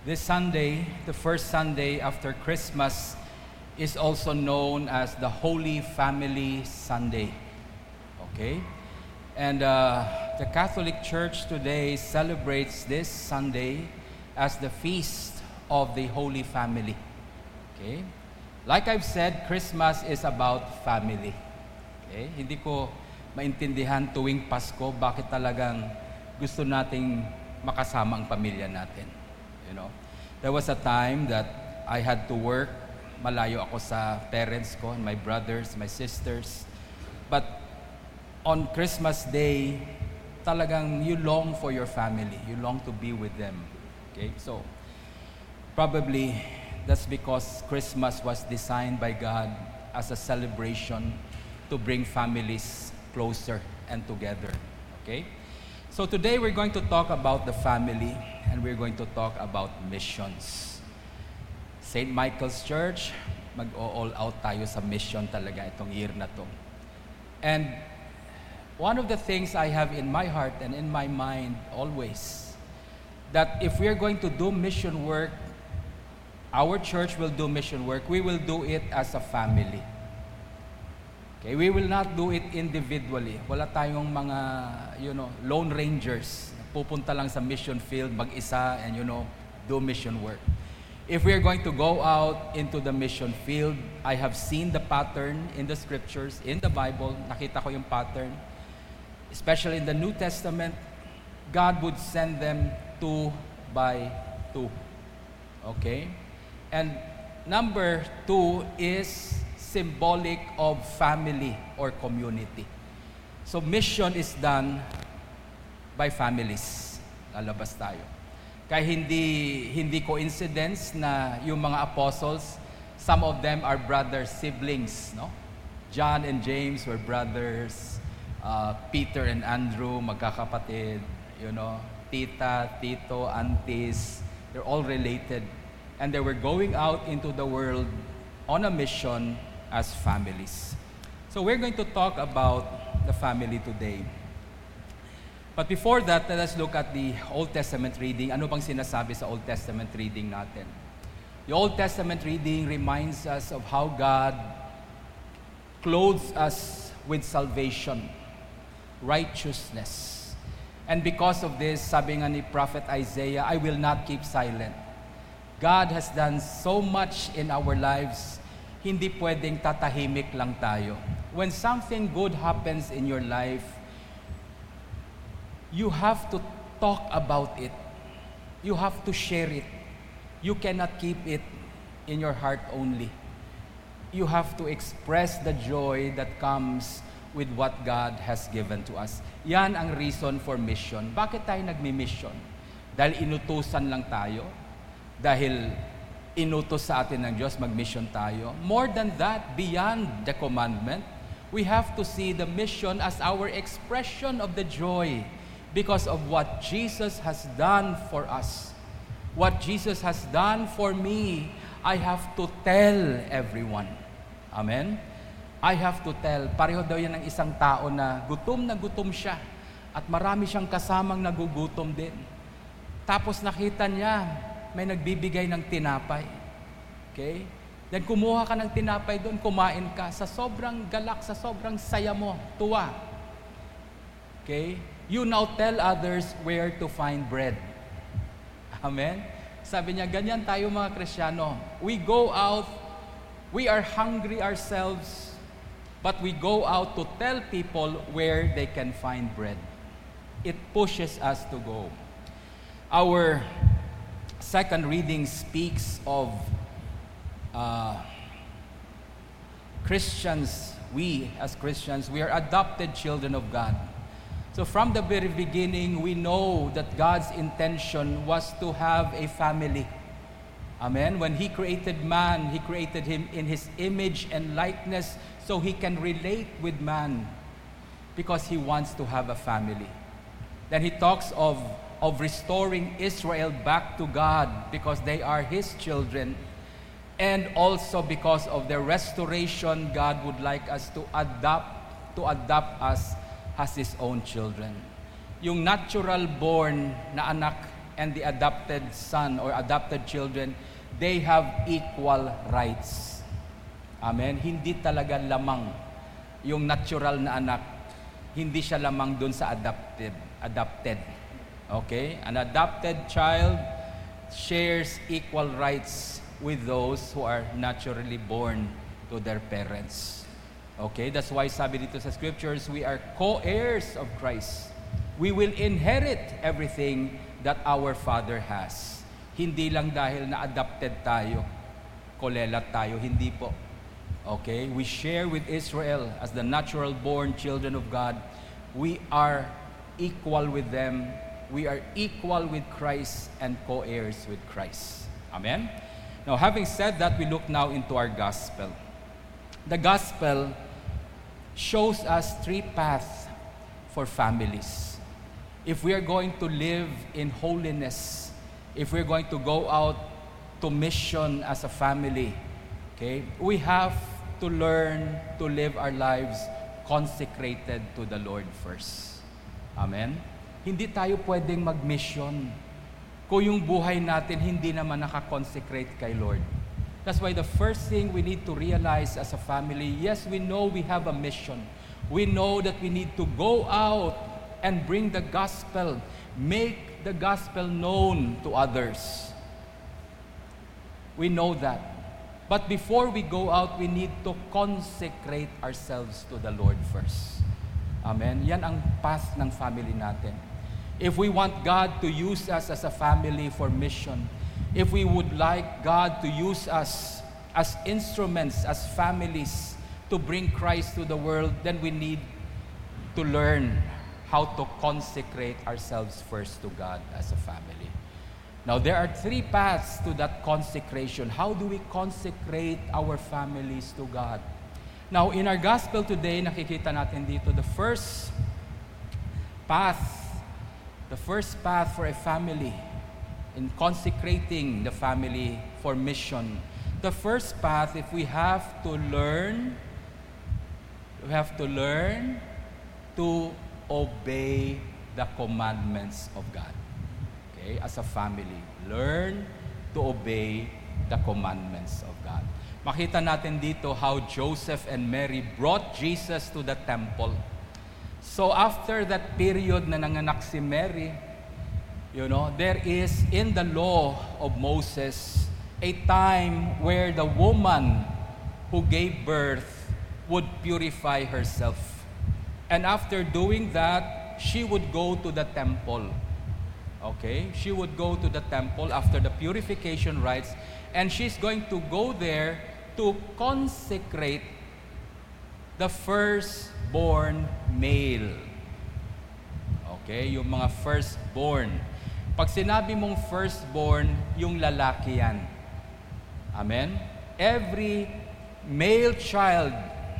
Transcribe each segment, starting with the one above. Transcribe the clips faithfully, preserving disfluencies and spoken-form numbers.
This Sunday, the first Sunday after Christmas, is also known as the Holy Family Sunday. Okay? And uh, the Catholic Church today celebrates this Sunday as the feast of the Holy Family. Okay? Like I've said, Christmas is about family. Okay? Hindi ko maintindihan tuwing Pasko bakit talagang gusto nating makasama ang pamilya natin. You know? There was a time that I had to work. Malayo ako sa parents ko and my brothers, my sisters. But on Christmas Day, talagang you long for your family. You long to be with them. Okay? So, probably that's because Christmas was designed by God as a celebration to bring families closer and together. Okay? So today we're going to talk about the family and we're going to talk about missions. Saint Michael's Church, mag-all out tayo sa mission talaga itong year na to. And one of the things I have in my heart and in my mind always, that if we are going to do mission work, our church will do mission work, we will do it as a family. Okay, we will not do it individually. Wala tayong mga, you know, lone rangers. Pupunta lang sa mission field, mag-isa, and you know, do mission work. If we are going to go out into the mission field, I have seen the pattern in the scriptures, in the Bible. Nakita ko yung pattern. Especially in the New Testament, God would send them two by two. Okay? And number two is symbolic of family or community. So mission is done by families. Lalabas tayo. Kaya hindi hindi coincidence na yung mga apostles, some of them are brothers, siblings, no? John and James were brothers. Uh, Peter and Andrew, magkakapatid, you know, tita, tito, aunties, they're all related. And they were going out into the world on a mission as families. So we're going to talk about the family today. But before that, let us look at the Old Testament reading. Ano bang sinasabi sa Old Testament reading natin? The Old Testament reading reminds us of how God clothes us with salvation, righteousness. And because of this, sabi nga ni Prophet Isaiah, I will not keep silent. God has done so much in our lives, hindi pwedeng tatahimik lang tayo. When something good happens in your life, you have to talk about it. You have to share it. You cannot keep it in your heart only. You have to express the joy that comes with what God has given to us. Yan ang reason for mission. Bakit tayo nagmi-mission? Dahil inutusan lang tayo? Dahil inutos sa atin ng Diyos, mag-mission tayo? More than that, beyond the commandment, we have to see the mission as our expression of the joy because of what Jesus has done for us. What Jesus has done for me, I have to tell everyone. Amen? I have to tell. Pareho daw yan ng isang tao na gutom na gutom siya at marami siyang kasamang nagugutom din. Tapos nakita niya, may nagbibigay ng tinapay. Okay? Then kumuha ka ng tinapay doon, kumain ka sa sobrang galak, sa sobrang saya mo, tuwa. Okay? You now tell others where to find bread. Amen? Sabi niya, ganyan tayo mga Kristiyano. We go out, we are hungry ourselves, but we go out to tell people where they can find bread. It pushes us to go. Our second reading speaks of uh, Christians. We, as Christians, we are adopted children of God. So from the very beginning, we know that God's intention was to have a family. Amen? When He created man, He created him in His image and likeness so He can relate with man because He wants to have a family. Then He talks of, of restoring Israel back to God because they are His children. And also because of their restoration, God would like us to adopt, to adopt us as His own children. Yung natural born na anak and the adopted son or adopted children, they have equal rights. Amen? Hindi talaga lamang yung natural na anak. Hindi siya lamang dun sa adopted. adopted. Okay? An adopted child shares equal rights with those who are naturally born to their parents. Okay? That's why sabi dito sa scriptures, we are co-heirs of Christ. We will inherit everything that our Father has. Hindi lang dahil na adopted tayo, kolelat tayo, hindi po. Okay? We share with Israel as the natural born children of God. We are equal with them. We are equal with Christ and co-heirs with Christ. Amen? Now, having said that, we look now into our gospel. The gospel shows us three paths for families. If we are going to live in holiness, if we're going to go out to mission as a family, okay, we have to learn to live our lives consecrated to the Lord first. Amen? Hindi tayo pwedeng mag-mission kung yung buhay natin hindi naman nakakonsecrate kay Lord. That's why the first thing we need to realize as a family, yes, we know we have a mission. We know that we need to go out and bring the gospel, make the gospel known to others. We know that. But before we go out, we need to consecrate ourselves to the Lord first. Amen? Yan ang path ng family natin. If we want God to use us as a family for mission, if we would like God to use us as instruments, as families, to bring Christ to the world, then we need to learn how to consecrate ourselves first to God as a family. Now, there are three paths to that consecration. How do we consecrate our families to God? Now, in our gospel today, nakikita natin dito, the first path, the first path for a family in consecrating the family for mission. The first path, if we have to learn, we have to learn to obey the commandments of God. Okay, as a family, learn to obey the commandments of God. Makita natin dito how Joseph and Mary brought Jesus to the temple. So after that period na nanganak si Mary, you know, there is in the law of Moses a time where the woman who gave birth would purify herself. And after doing that, she would go to the temple. Okay? She would go to the temple after the purification rites, and she's going to go there to consecrate the firstborn male. Okay? Yung mga firstborn. Pag sinabi mong firstborn, yung lalaki yan. Amen? Every male child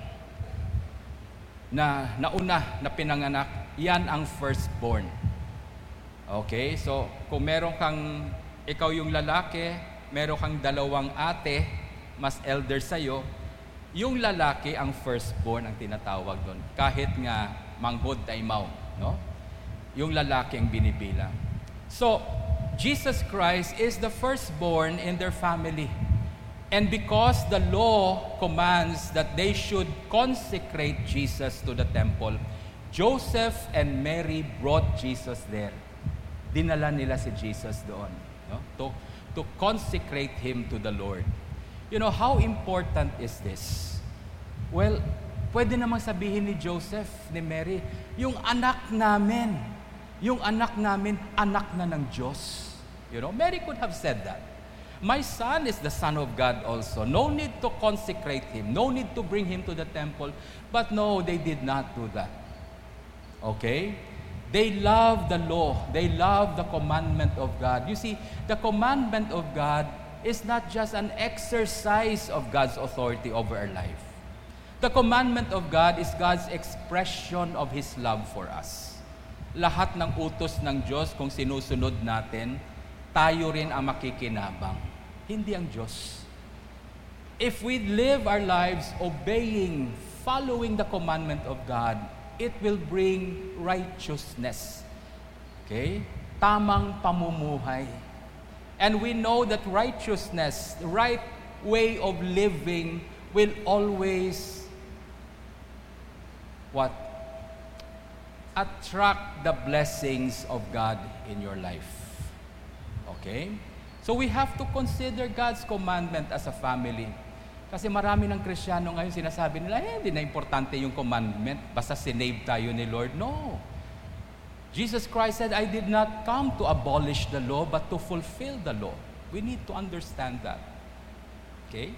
na nauna na pinanganak, yan ang firstborn. Okay? So, kung meron kang, ikaw yung lalaki, meron kang dalawang ate, mas elder sa'yo, yung lalaki ang firstborn ang tinatawag doon. Kahit nga manghod taimaw, no? Yung lalaki ang binibilang. So, Jesus Christ is the firstborn in their family. And because the law commands that they should consecrate Jesus to the temple, Joseph and Mary brought Jesus there. Dinala nila si Jesus doon, no? To, to consecrate him to the Lord. You know, how important is this? Well, pwede namang sabihin ni Joseph, ni Mary, yung anak namin, yung anak namin, anak na ng Diyos. You know, Mary could have said that. My son is the Son of God also. No need to consecrate him. No need to bring him to the temple. But no, they did not do that. Okay? They love the law. They love the commandment of God. You see, the commandment of God is not just an exercise of God's authority over our life. The commandment of God is God's expression of His love for us. Lahat ng utos ng Diyos, kung sinusunod natin, tayo rin ang makikinabang. Hindi ang Diyos. If we live our lives obeying, following the commandment of God, it will bring righteousness. Okay? tamang pamumuhay. And we know that righteousness, the right way of living will always what? Attract the blessings of God in your life. Okay? So we have to consider God's commandment as a family. Kasi marami ng Kristiyano ngayon sinasabi nila, eh, hindi na importante yung commandment, basta sinave tayo ni Lord. No. Jesus Christ said, I did not come to abolish the law, but to fulfill the law. We need to understand that. Okay?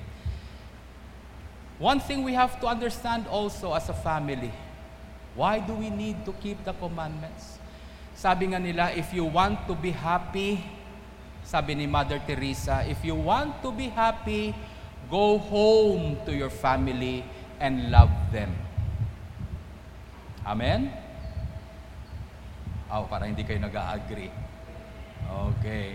One thing we have to understand also as a family, why do we need to keep the commandments? Sabi nga nila, if you want to be happy, sabi ni Mother Teresa, if you want to be happy, go home to your family and love them. Amen? Oh, para hindi kayo nag-agree. Okay.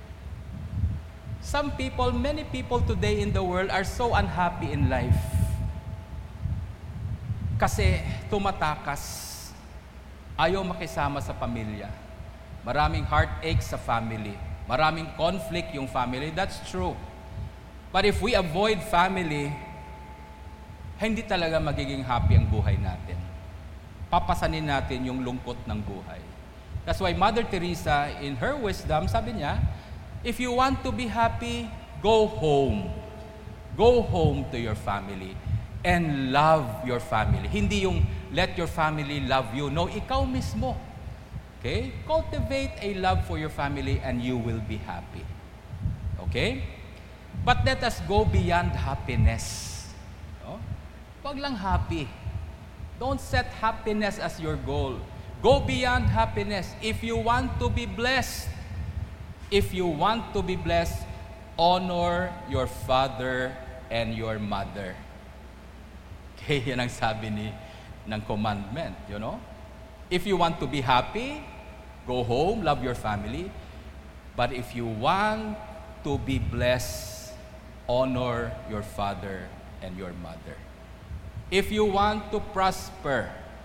Some people, many people today in the world are so unhappy in life. Kasi tumatakas. Ayaw makisama sa pamilya. Maraming heartache sa family. Maraming conflict yung family. That's true. But if we avoid family, hindi talaga magiging happy ang buhay natin. Papasanin natin yung lungkot ng buhay. That's why Mother Teresa, in her wisdom, sabi niya, if you want to be happy, go home. Go home to your family and love your family. Hindi yung let your family love you. No, ikaw mismo. Okay? Cultivate a love for your family and you will be happy. Okay? But let us go beyond happiness. No? Wag lang happy. Don't set happiness as your goal. Go beyond happiness. If you want to be blessed, if you want to be blessed, honor your father and your mother. Okay, yan ang sabi ni ng commandment, you know? If you want to be happy, go home, love your family. But if you want to be blessed, honor your father and your mother. If you want to prosper,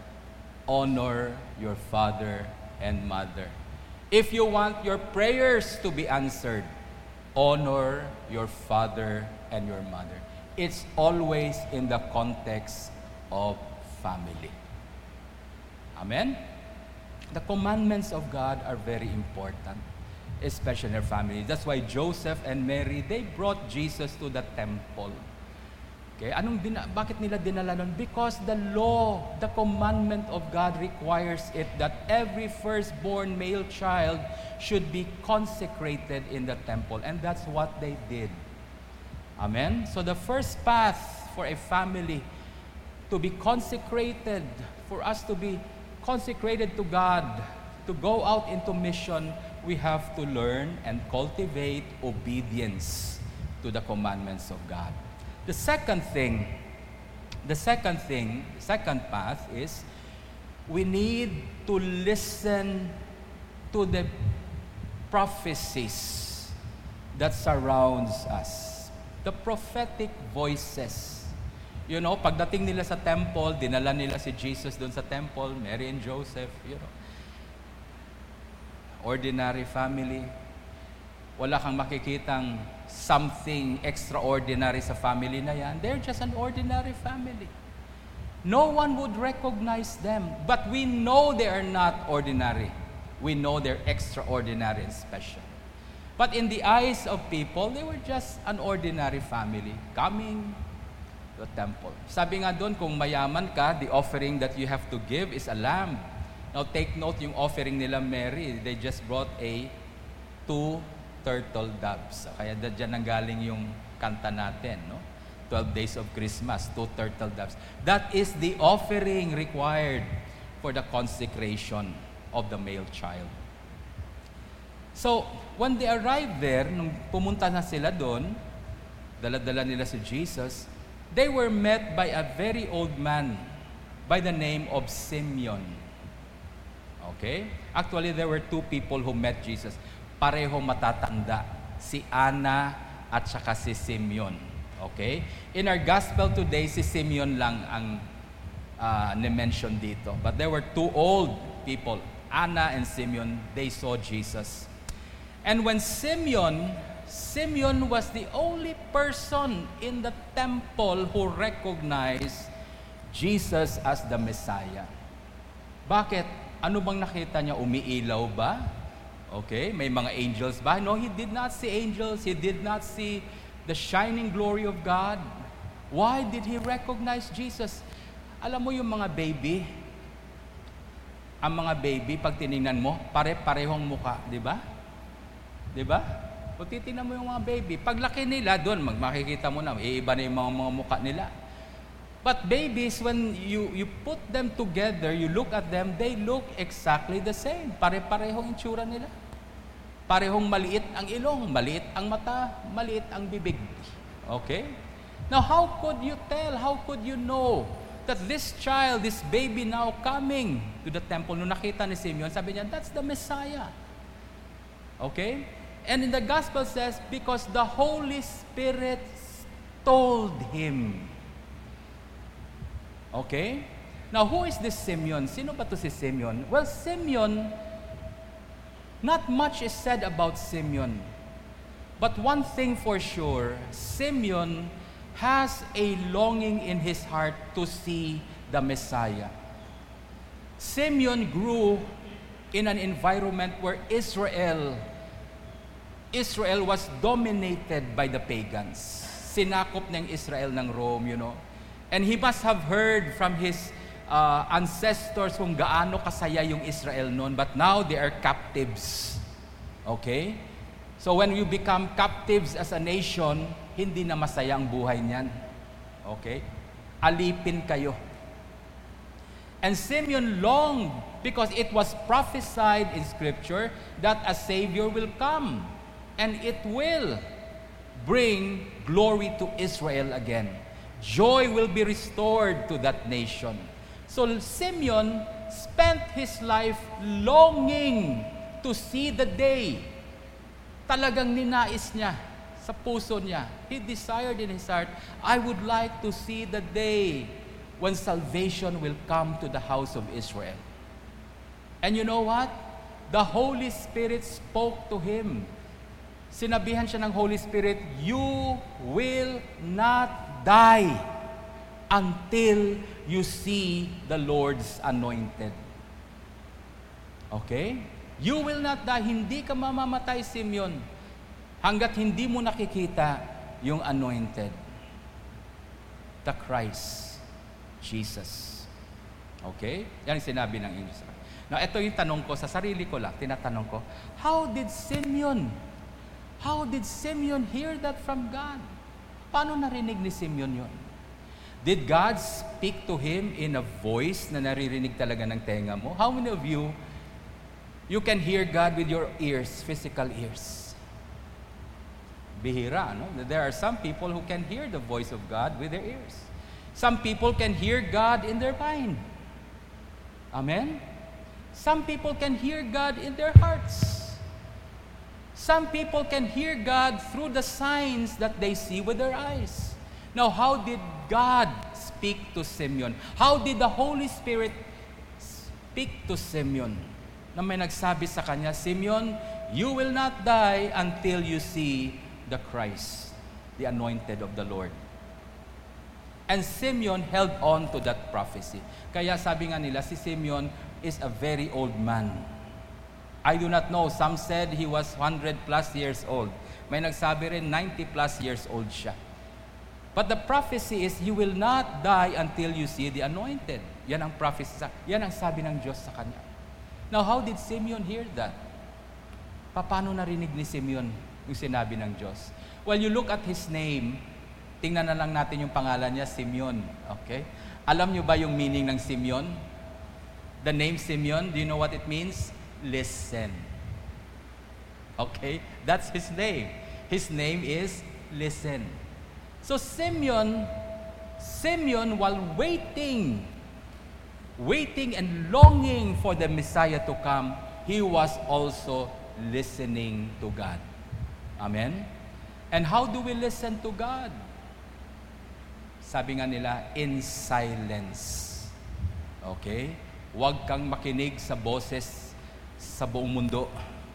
honor your father and mother. If you want your prayers to be answered, honor your father and your mother. It's always in the context of family. Amen? The commandments of God are very important, especially in our family. That's why Joseph and Mary, they brought Jesus to the temple. Okay, anong dina- bakit nila dinala nun? Because the law, the commandment of God requires it that every firstborn male child should be consecrated in the temple. And that's what they did. Amen? So the first path for a family to be consecrated, for us to be consecrated to God, to go out into mission, we have to learn and cultivate obedience to the commandments of God. The second thing, the second thing, second path is we need to listen to the prophecies that surrounds us. The prophetic voices. You know, pagdating nila sa temple, dinala nila si Jesus doon sa temple, Mary and Joseph, you know. Ordinary family. Wala kang makikitang something extraordinary sa family na yan. They're just an ordinary family. No one would recognize them. But we know they are not ordinary. We know they're extraordinary and special. But in the eyes of people, they were just an ordinary family coming to the temple. Sabi nga doon, kung mayaman ka, the offering that you have to give is a lamb. Now take note, yung offering nila Mary, they just brought a two turtle doves. Kaya dyan nanggaling yung kanta natin, no? twelve days of Christmas, two turtle doves. That is the offering required for the consecration of the male child. So, when they arrived there, nung pumunta na sila doon, dala-dala nila si Jesus, they were met by a very old man by the name of Simeon. Okay? Actually, there were two people who met Jesus. Pareho matatanda, si Anna at saka si Simeon. Okay? In our gospel today, si Simeon lang ang uh, ni-mention dito. But there were two old people Anna and Simeon, they saw Jesus. And when Simeon, Simeon was the only person in the temple who recognized Jesus as the Messiah. Bakit? Ano bang nakita niya? Umiilaw ba? Okay, may mga angels ba? No, he did not see angels. He did not see the shining glory of God. Why did he recognize Jesus? Alam mo yung mga baby, ang mga baby, pag tinignan mo, pare-parehong muka, di ba? Di ba? Kung titignan mo yung mga baby, paglaki nila, doon, makikita mo na, iiba na yung mga, mga muka nila. But babies, when you, you put them together, you look at them, they look exactly the same. Pare-parehong itsura nila. Parehong maliit ang ilong, maliit ang mata, maliit ang bibig. Okay? Now, how could you tell, how could you know that this child, this baby now coming to the temple, nung nakita ni Simeon, sabi niya, that's the Messiah. Okay? And in the gospel says, because the Holy Spirit told him. Okay? Now, who is this Simeon? Sino ba to si Simeon? Well, Simeon, not much is said about Simeon. But one thing for sure, Simeon has a longing in his heart to see the Messiah. Simeon grew in an environment where Israel Israel was dominated by the pagans. Sinakop ng Israel ng Rome, you know. And he must have heard from his uh, ancestors kung gaano kasaya yung Israel noon. But now they are captives. Okay? So when you become captives as a nation, hindi na masaya ang buhay niyan. Okay? Alipin kayo. And Simeon longed because it was prophesied in Scripture that a Savior will come. And it will bring glory to Israel again. Joy will be restored to that nation. So Simeon spent his life longing to see the day. Talagang ninais niya sa puso niya. He desired in his heart, I would like to see the day when salvation will come to the house of Israel. And you know what? The Holy Spirit spoke to him. Sinabihan siya ng Holy Spirit, you will not die until you see the Lord's anointed. Okay? You will not die. Hindi ka mamamatay, Simeon, hanggat hindi mo nakikita yung anointed. The Christ, Jesus. Okay? Yan ang sinabi ng angel. Now, ito yung tanong ko, sa sarili ko lang, tinatanong ko, how did Simeon How did Simeon hear that from God? Paano narinig ni Simeon yun? Did God speak to him in a voice na naririnig talaga ng tenga mo? How many of you, you can hear God with your ears, physical ears? Bihira, no? There are some people who can hear the voice of God with their ears. Some people can hear God in their mind. Amen? Some people can hear God in their hearts. Some people can hear God through the signs that they see with their eyes. Now, how did God speak to Simeon? How did the Holy Spirit speak to Simeon? Na may nagsabi sa kanya, Simeon, you will not die until you see the Christ, the anointed of the Lord. And Simeon held on to that prophecy. Kaya sabi nga nila, si Simeon is a very old man. I do not know. Some said he was one hundred plus years old. May nagsabi rin ninety plus years old siya. But the prophecy is, you will not die until you see the anointed. Yan ang prophecy. Yan ang sabi ng Diyos sa kanya. Now, how did Simeon hear that? Paano narinig ni Simeon yung sinabi ng Diyos? Well, you look at his name, tingnan na lang natin yung pangalan niya, Simeon. Okay? Alam niyo ba yung meaning ng Simeon? The name Simeon, do you know what it means? Listen. Okay? That's his name. His name is Listen. So Simeon, Simeon while waiting, waiting and longing for the Messiah to come, he was also listening to God. Amen? And how do we listen to God? Sabi nga nila, in silence. Okay? Huwag kang makinig sa boses sa buong mundo.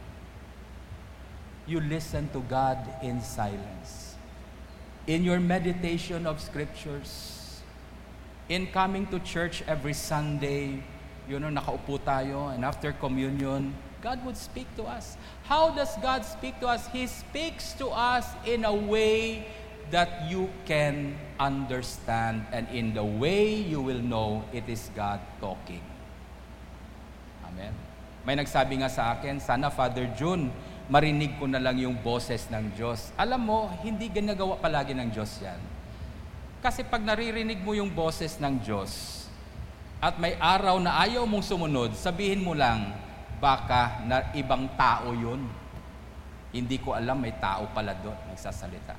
You listen to God in silence. In your meditation of scriptures, in coming to church every Sunday, you know, nakaupo tayo, and after communion, God would speak to us. How does God speak to us? He speaks to us in a way that you can understand, and in the way you will know it is God talking. Amen. May nagsabi nga sa akin, sana Father June, marinig ko na lang yung boses ng Diyos. Alam mo, hindi ginagawa palagi ng Diyos yan. Kasi pag naririnig mo yung boses ng Diyos, at may araw na ayaw mong sumunod, sabihin mo lang, baka na ibang tao yun. Hindi ko alam, may tao pala doon, nagsasalita.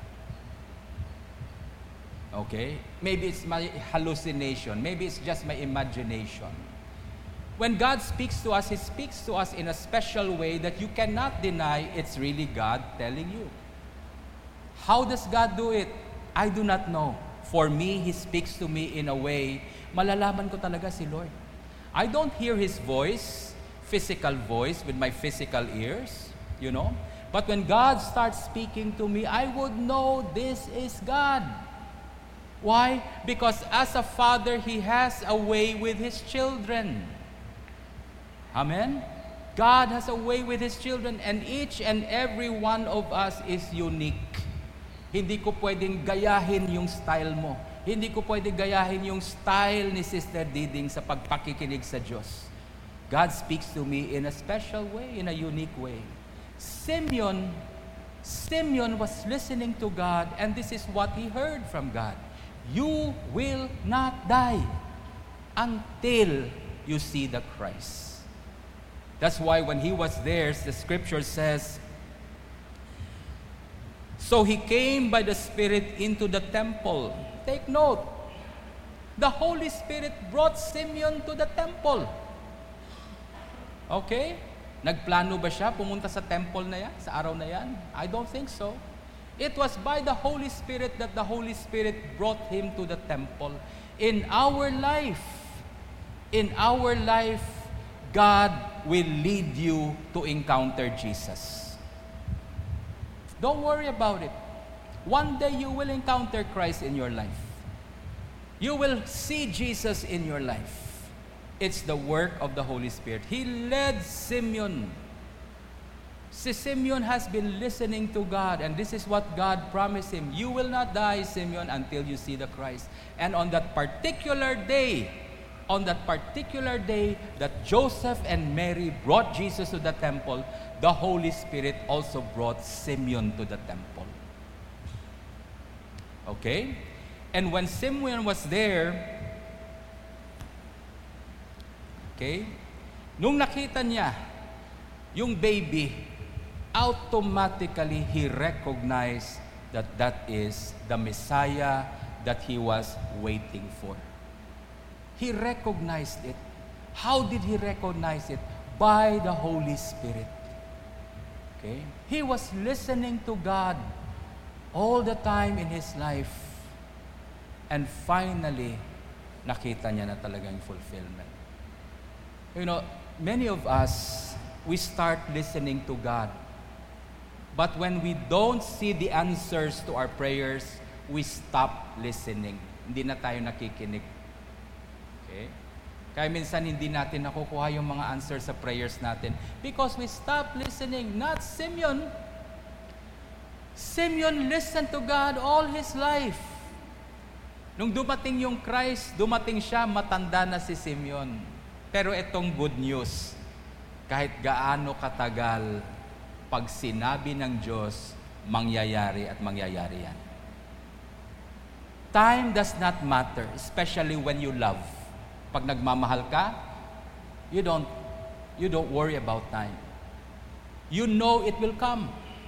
Okay? Maybe it's my hallucination. Maybe it's just my imagination. When God speaks to us, He speaks to us in a special way that you cannot deny it's really God telling you. How does God do it? I do not know. For me, He speaks to me in a way, malalaman ko talaga si Lord. I don't hear His voice, physical voice with my physical ears, you know. But when God starts speaking to me, I would know this is God. Why? Because as a father, He has a way with His children. Amen? God has a way with His children, and each and every one of us is unique. Hindi ko pwedeng gayahin yung style mo. Hindi ko pwedeng gayahin yung style ni Sister Diding sa pagpakikinig sa Diyos. God speaks to me in a special way, in a unique way. Simeon, Simeon was listening to God, and this is what he heard from God. You will not die until you see the Christ. That's why when he was there, the scripture says, so he came by the Spirit into the temple. Take note, the Holy Spirit brought Simeon to the temple. Okay? Nagplano ba siya pumunta sa temple na yan, sa araw na yan? I don't think so. It was by the Holy Spirit that the Holy Spirit brought him to the temple. In our life, in our life, God will lead you to encounter Jesus. Don't worry about it. One day you will encounter Christ in your life. You will see Jesus in your life. It's the work of the Holy Spirit. He led Simeon. Si Simeon has been listening to God, and this is what God promised him. You will not die, Simeon, until you see the Christ. And on that particular day, on that particular day that Joseph and Mary brought Jesus to the temple, the Holy Spirit also brought Simeon to the temple. Okay? And when Simeon was there, okay, nung nakita niya yung baby, automatically he recognized that that is the Messiah that he was waiting for. He recognized it. How did he recognize it? By the Holy Spirit. Okay? He was listening to God all the time in his life. And finally, nakita niya na talagang fulfillment. You know, many of us, we start listening to God. But when we don't see the answers to our prayers, we stop listening. Hindi na tayo nakikinig. Okay? Kaya minsan hindi natin nakukuha yung mga answers sa prayers natin because we stop listening. Not Simeon. Simeon listened to God all his life. Nung dumating yung Christ, dumating siya, matanda na si Simeon. Pero itong good news, kahit gaano katagal, pag sinabi ng Diyos, mangyayari at mangyayari yan. Time does not matter, especially when you love. Pag nagmamahal ka, you don't, you don't worry about time. You know it will come.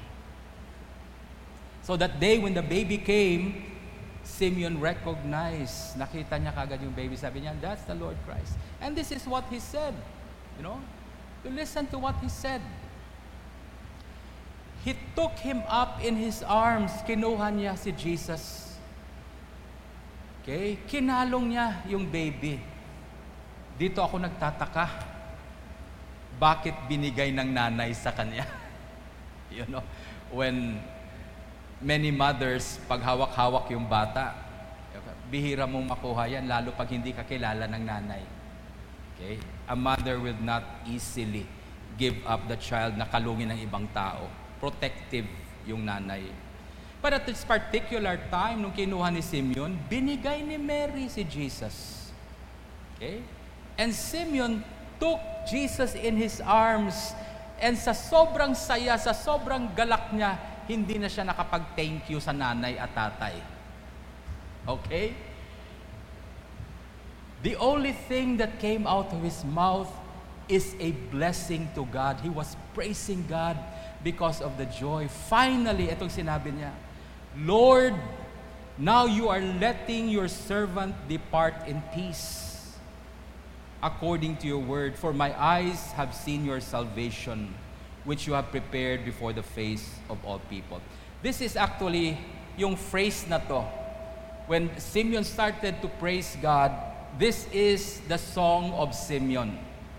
So that day when the baby came, Simeon recognized, nakita niya kagad yung baby, sabi niya, that's the Lord Christ. And this is what he said, you know, you listen to what he said. He took him up in his arms, kinuha niya si Jesus. Okay, kinalong niya yung baby. Dito ako nagtataka. bakit binigay ng nanay sa kanya? You know, when many mothers, pag hawak-hawak yung bata, bihira mong makuha yan, lalo pag hindi ka kilala ng nanay. Okay? A mother will not easily give up the child na kalungin ng ibang tao. Protective yung nanay. But at this particular time, nung kinuha ni Simeon, binigay ni Mary si Jesus. Okay? And Simeon took Jesus in his arms, and sa sobrang saya, sa sobrang galak niya, hindi na siya nakapag-thank you sa nanay at tatay. Okay? The only thing that came out of his mouth is a blessing to God. He was praising God because of the joy. Finally, itong sinabi niya, Lord, now you are letting your servant depart in peace, according to your word, for my eyes have seen your salvation, which you have prepared before the face of all people. This is actually yung phrase na to. When Simeon started to praise God, this is the song of Simeon.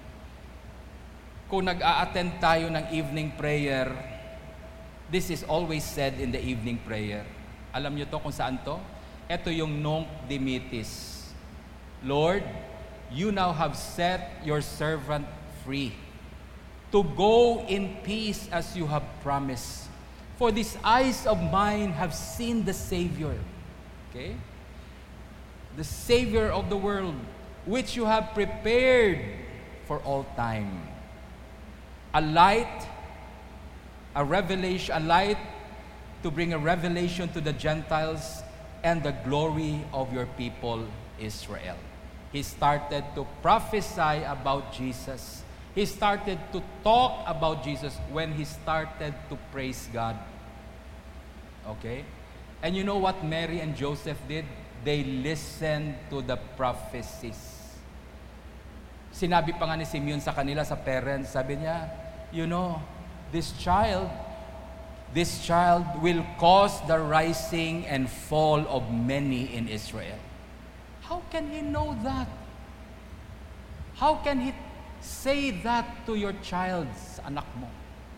Kung nag-a-attend tayo ng evening prayer, this is always said in the evening prayer. Alam niyo to kung saan to? Ito yung Nunc Dimittis. Lord, you now have set your servant free to go in peace as you have promised. For these eyes of mine have seen the Savior. Okay? The Savior of the world, which you have prepared for all time. A light, a revelation, a light to bring a revelation to the Gentiles and the glory of your people, Israel. He started to prophesy about Jesus. He started to talk about Jesus when he started to praise God. Okay? And you know what Mary and Joseph did? They listened to the prophecies. Sinabi pa nga ni Simeon sa kanila, sa parents, sabi niya, you know, this child, this child will cause the rising and fall of many in Israel. How can he know that? How can he say that to your child, anak mo?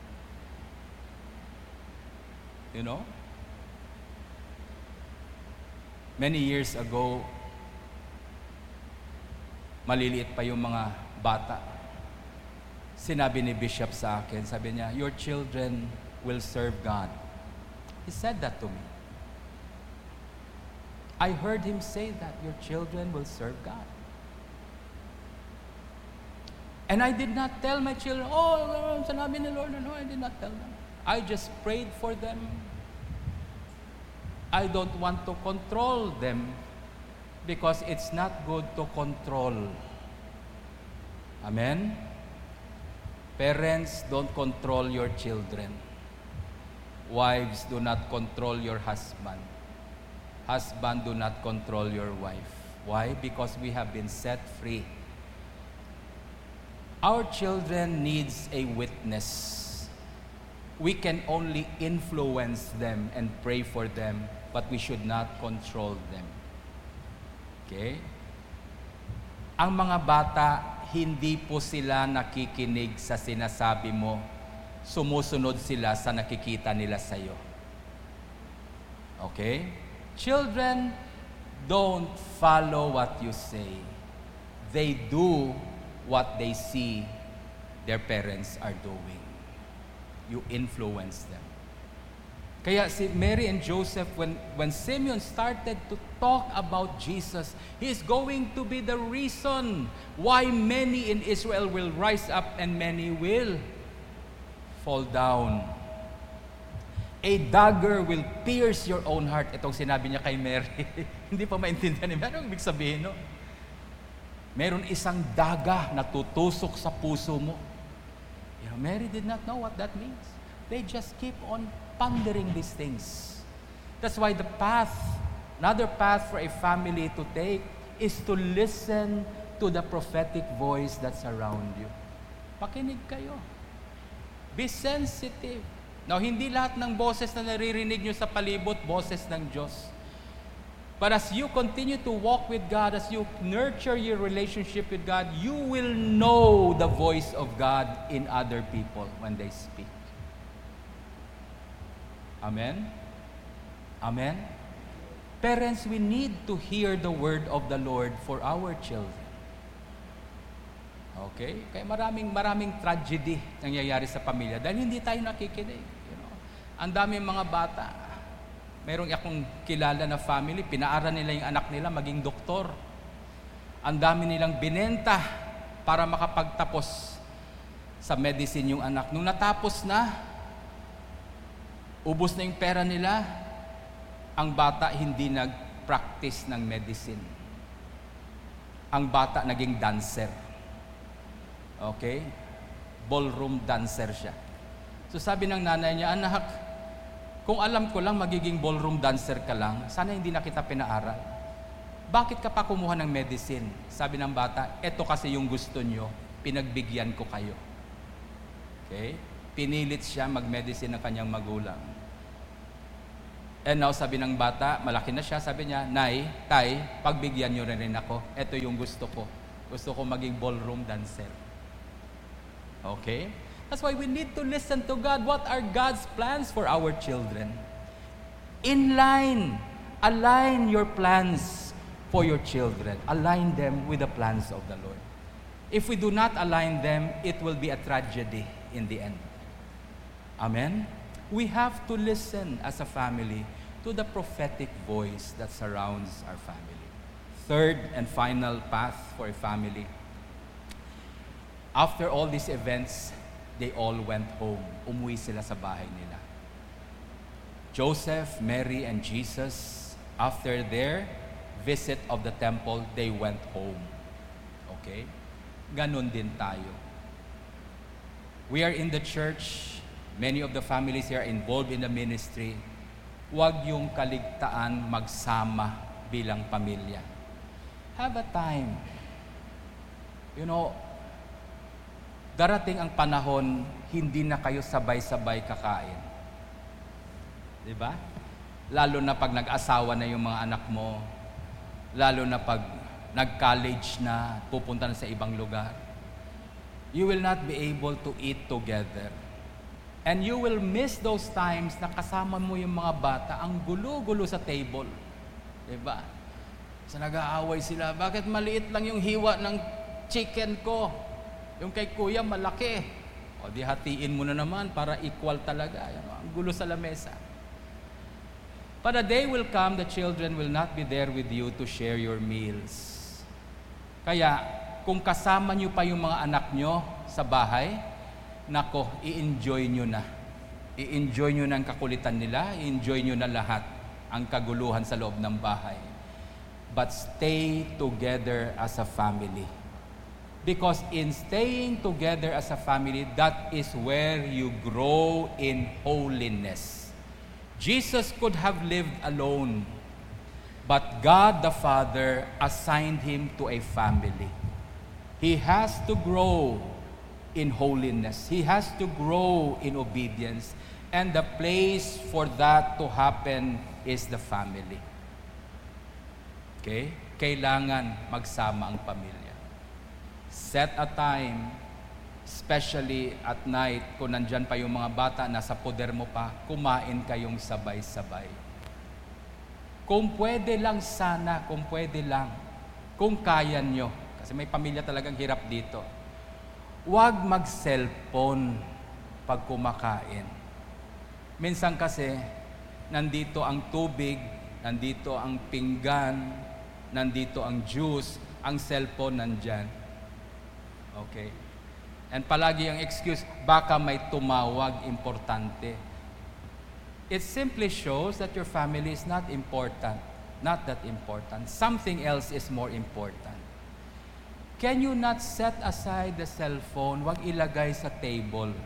You know? Many years ago, maliliit pa yung mga bata. Sinabi ni Bishop sa akin, sabi niya, your children will serve God. He said that to me. I heard him say that, your children will serve God. And I did not tell my children, oh, sinabi ni Lord, no, I did not tell them. I just prayed for them. I don't want to control them because it's not good to control. Amen? Parents, don't control your children. Wives, do not control your husband. Husband, do not control your wife. Why? Because we have been set free. Our children needs a witness. We can only influence them and pray for them, but we should not control them. Okay? Ang mga bata, hindi po sila nakikinig sa sinasabi mo. Sumusunod sila sa nakikita nila sa iyo. Okay? Children don't follow what you say. They do what they see their parents are doing. You influence them. Kaya si Mary and Joseph, when, when Simeon started to talk about Jesus, he is going to be the reason why many in Israel will rise up and many will fall down. A dagger will pierce your own heart. Itong sinabi niya kay Mary. Hindi pa maintindihan niya. Ano ibig sabihin, no? Meron isang daga na tutusok sa puso mo. You know, Mary did not know what that means. They just keep on pondering these things. That's why the path, another path for a family to take is to listen to the prophetic voice that's around you. Makinig kayo. Be sensitive. Now, hindi lahat ng boses na naririnig nyo sa palibot, boses ng Diyos. But as you continue to walk with God, as you nurture your relationship with God, you will know the voice of God in other people when they speak. Amen? Amen? Parents, we need to hear the word of the Lord for our children. Okay? Kaya maraming maraming tragedy nangyayari sa pamilya dahil hindi tayo nakikinig. You know? Ang daming mga bata. Merong akong kilala na family, pinaaral nila yung anak nila maging doktor. Ang dami nilang binenta para makapagtapos sa medicine yung anak. Nung natapos na, ubos na yung pera nila, ang bata hindi nag-practice ng medicine. Ang bata naging dancer. Okay? Ballroom dancer siya. So sabi ng nanay niya, anak, kung alam ko lang magiging ballroom dancer ka lang, sana hindi na kita pinaaral. Bakit ka pa kumuha ng medicine? Sabi ng bata, eto kasi yung gusto nyo, pinagbigyan ko kayo. Okay? Pinilit siya mag-medicine ng kanyang magulang. And now, sabi ng bata, malaki na siya, sabi niya, Nay, Tay, pagbigyan nyo rin ako. Eto yung gusto ko. Gusto ko maging ballroom dancer. Okay? That's why we need to listen to God. What are God's plans for our children? In line, align your plans for your children. Align them with the plans of the Lord. If we do not align them, it will be a tragedy in the end. Amen? We have to listen as a family to the prophetic voice that surrounds our family. Third and final path for a family. After all these events, they all went home. Umuwi sila sa bahay nila. Joseph, Mary, and Jesus, after their visit of the temple, they went home. Okay? Ganon din tayo. We are in the church. Many of the families here are involved in the ministry. Huwag yung kaligtaan magsama bilang pamilya. Have a time. You know, darating ang panahon, hindi na kayo sabay-sabay kakain. Diba? Lalo na pag nag-asawa na yung mga anak mo, lalo na pag nag-college na, pupunta na sa ibang lugar. You will not be able to eat together. And you will miss those times na kasama mo yung mga bata, ang gulo-gulo sa table. Diba? So nag-aaway sila, bakit maliit lang yung hiwa ng chicken ko? Yung kay kuya malaki. O di hatiin mo na naman para equal talaga. Ang gulo sa lamesa. But a day will come, the children will not be there with you to share your meals. Kaya, kung kasama nyo pa yung mga anak nyo sa bahay, nako, i-enjoy nyo na. I-enjoy nyo na ang kakulitan nila, i-enjoy nyo na lahat ang kaguluhan sa loob ng bahay. But stay together as a family. Because in staying together as a family, that is where you grow in holiness. Jesus could have lived alone, but God the Father assigned him to a family. He has to grow in holiness. He has to grow in obedience. And the place for that to happen is the family. Okay? Kailangan magsama ang pamilya. Set a time, especially at night, kung nandyan pa yung mga bata, nasa poder mo pa, kumain kayong sabay-sabay. Kung pwede lang sana, kung pwede lang, kung kaya nyo, kasi may pamilya talagang hirap dito, huwag mag-cellphone pag kumakain. Minsan kasi, nandito ang tubig, nandito ang pinggan, nandito ang juice, ang cellphone nandyan. Okay? And palagi ang excuse, baka may tumawag, importante. It simply shows that your family is not important. Not that important. Something else is more important. Can you not set aside the cellphone? Wag ilagay sa table.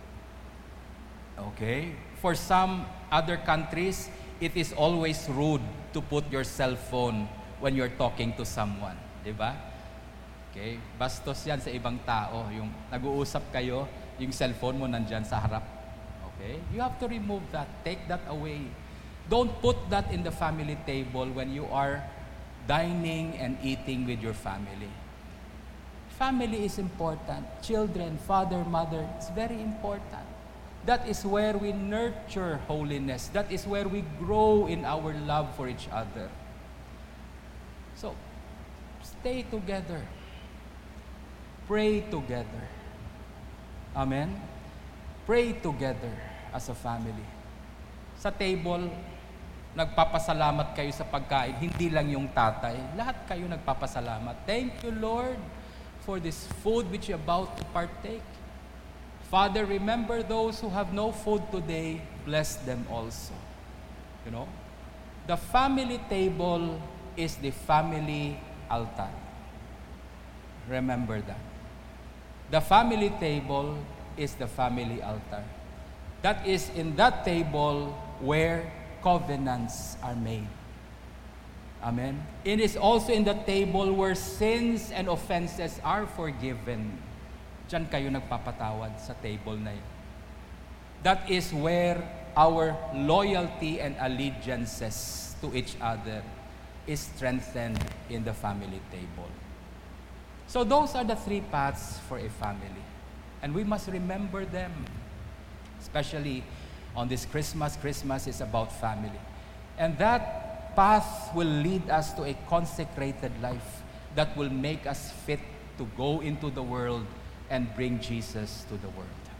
Okay? For some other countries, it is always rude to put your cellphone when you're talking to someone. Diba? Okay? Bastos yan sa ibang tao. Yung nag-uusap kayo, yung cellphone mo nandyan sa harap. Okay? You have to remove that. Take that away. Don't put that in the family table when you are dining and eating with your family. Family is important. Children, father, mother, it's very important. That is where we nurture holiness. That is where we grow in our love for each other. So, stay together. Pray together. Amen? Pray together as a family. Sa table, nagpapasalamat kayo sa pagkain, hindi lang yung tatay. Lahat kayo nagpapasalamat. Thank you, Lord, for this food which you're about to partake. Father, remember those who have no food today, bless them also. You know? The family table is the family altar. Remember that. The family table is the family altar. That is in that table where covenants are made. Amen. It is also in the table where sins and offenses are forgiven. Diyan kayo nagpapatawad sa table na yun. That is where our loyalty and allegiances to each other is strengthened in the family table. So those are the three paths for a family. And we must remember them. Especially on this Christmas. Christmas is about family. And that path will lead us to a consecrated life that will make us fit to go into the world and bring Jesus to the world.